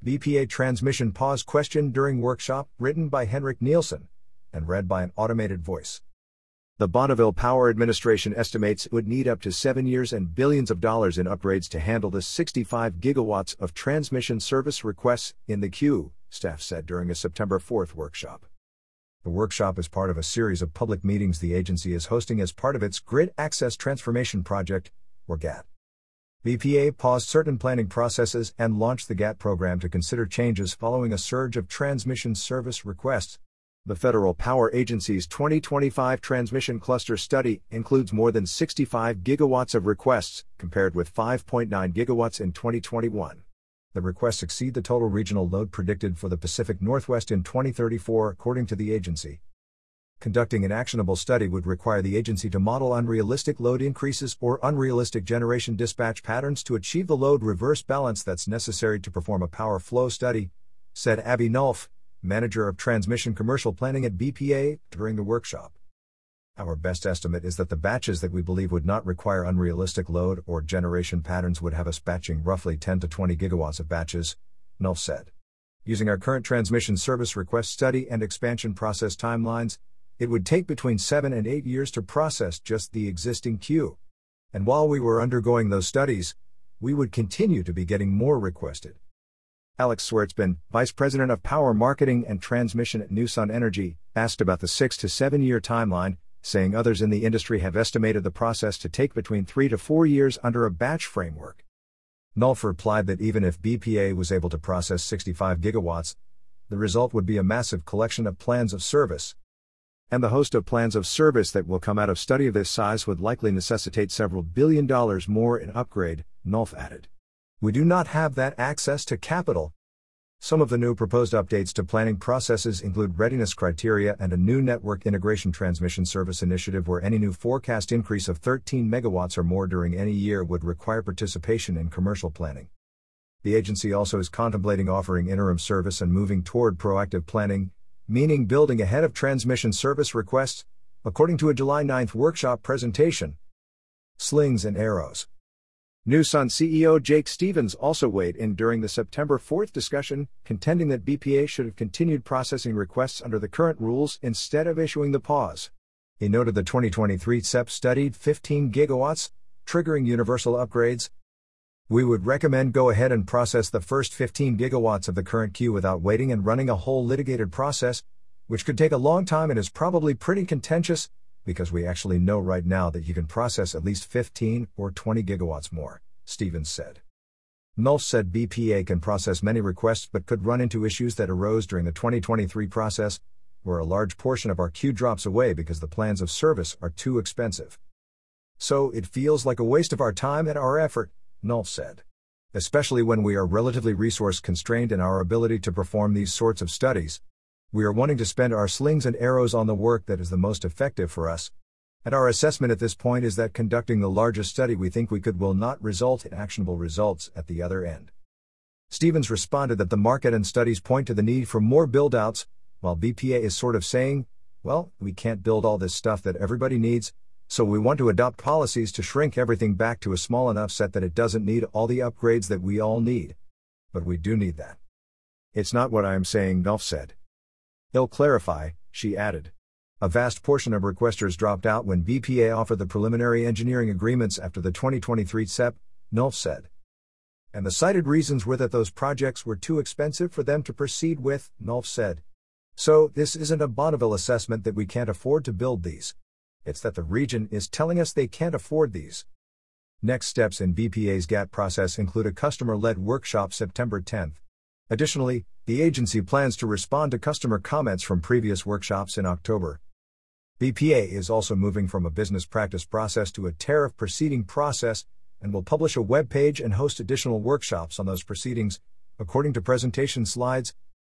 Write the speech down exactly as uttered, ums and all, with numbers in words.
B P A transmission pause question during workshop, written by Henrik Nielsen, and read by an automated voice. The Bonneville Power Administration estimates it would need up to seven years and billions of dollars in upgrades to handle the sixty-five gigawatts of transmission service requests in the queue, staff said during a September fourth workshop. The workshop is part of a series of public meetings the agency is hosting as part of its Grid Access Transformation Project, or G A T. B P A paused certain planning processes and launched the G A T program to consider changes following a surge of transmission service requests. The Federal Power Agency's twenty twenty-five Transmission Cluster Study includes more than sixty-five gigawatts of requests, compared with five point nine gigawatts in twenty twenty-one. The requests exceed the total regional load predicted for the Pacific Northwest in twenty thirty-four, according to the agency. Conducting an actionable study would require the agency to model unrealistic load increases or unrealistic generation dispatch patterns to achieve the load reverse balance that's necessary to perform a power flow study, said Abby Nulf, Manager of Transmission Commercial Planning at B P A, during the workshop. Our best estimate is that the batches that we believe would not require unrealistic load or generation patterns would have us batching roughly ten to twenty gigawatts of batches, Nulf said. Using our current transmission service request study and expansion process timelines, it would take between seven and eight years to process just the existing queue. And while we were undergoing those studies, we would continue to be getting more requested. Alex Swartzman, Vice President of Power Marketing and Transmission at NewSun Energy, asked about the six to seven year timeline, saying others in the industry have estimated the process to take between three to four years under a batch framework. Nulf replied that even if B P A was able to process sixty-five gigawatts, the result would be a massive collection of plans of service. And the host of plans of service that will come out of study of this size would likely necessitate several billion dollars more in upgrade, Nulf added. We do not have that access to capital. Some of the new proposed updates to planning processes include readiness criteria and a new network integration transmission service initiative where any new forecast increase of thirteen megawatts or more during any year would require participation in commercial planning. The agency also is contemplating offering interim service and moving toward proactive planning, meaning building ahead of transmission service requests, according to a July ninth workshop presentation. Slings and arrows. NewSun C E O Jake Stevens also weighed in during the September fourth discussion, contending that B P A should have continued processing requests under the current rules instead of issuing the pause. He noted the twenty twenty-three C E P studied fifteen gigawatts, triggering universal upgrades. We would recommend go ahead and process the first fifteen gigawatts of the current queue without waiting and running a whole litigated process, which could take a long time and is probably pretty contentious, because we actually know right now that you can process at least fifteen or twenty gigawatts more, Stevens said. Nulf said B P A can process many requests but could run into issues that arose during the twenty twenty-three process, where a large portion of our queue drops away because the plans of service are too expensive. So it feels like a waste of our time and our effort, Nulf said. Especially when we are relatively resource constrained in our ability to perform these sorts of studies. We are wanting to spend our slings and arrows on the work that is the most effective for us. And our assessment at this point is that conducting the largest study we think we could will not result in actionable results at the other end. Stevens responded that the market and studies point to the need for more build-outs, while B P A is sort of saying, well, we can't build all this stuff that everybody needs, so we want to adopt policies to shrink everything back to a small enough set that it doesn't need all the upgrades that we all need. But we do need that. It's not what I am saying, Nulf said. He'll clarify, she added. A vast portion of requesters dropped out when B P A offered the preliminary engineering agreements after the twenty twenty-three C E P, Nulf said. And the cited reasons were that those projects were too expensive for them to proceed with, Nulf said. So, this isn't a Bonneville assessment that we can't afford to build these. It's that the region is telling us they can't afford these. Next steps in B P A's G A T process include a customer-led workshop September tenth. Additionally, the agency plans to respond to customer comments from previous workshops in October. B P A is also moving from a business practice process to a tariff proceeding process, and will publish a web page and host additional workshops on those proceedings, according to presentation slides,